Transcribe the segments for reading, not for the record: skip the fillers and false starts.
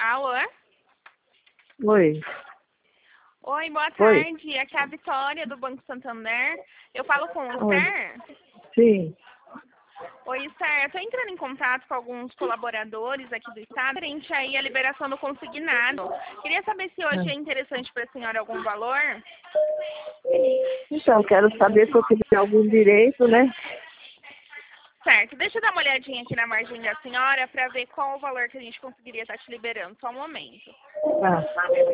Alô? Oi. Oi, boa Oi. tarde. Aqui é a Vitória, do Banco Santander. Eu falo com o Oi. Esther? Sim. Oi, Esther. Eu estou entrando em contato com alguns colaboradores aqui do Estado, frente aí a liberação do consignado. Queria saber se hoje é interessante para a senhora algum valor. Então, quero saber se eu tiver algum direito, né? Certo. Deixa eu dar uma olhadinha aqui na margem da senhora para ver qual o valor que a gente conseguiria estar te liberando. Só um momento. Ah.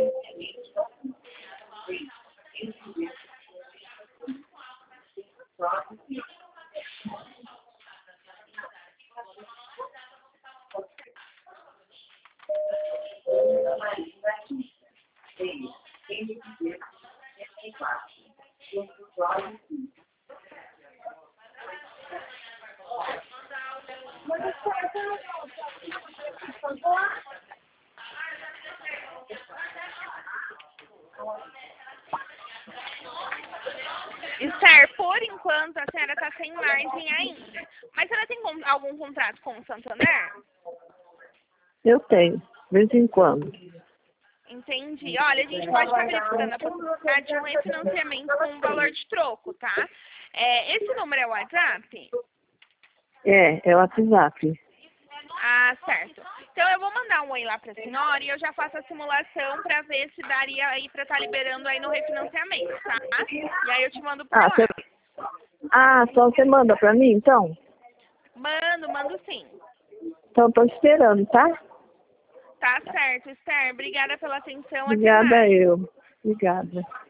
Esther, por enquanto a senhora está sem margem ainda. Mas a senhora tem algum contrato com o Santander? Eu tenho, de vez em quando. Entendi. Olha, a gente pode estar verificando a possibilidade de um refinanciamento com um valor de troco, tá? Esse número é o WhatsApp? É o WhatsApp. Ah, certo. Então eu vou mandar um oi lá para a senhora e eu já faço a simulação para ver se daria aí para estar liberando aí no refinanciamento, tá? E aí eu te mando por Ah, lá. só você manda pra mim, então? Mando sim. Então, tô esperando, tá? Tá certo, Esther. Obrigada pela atenção. Até Obrigada mais. eu. Obrigada.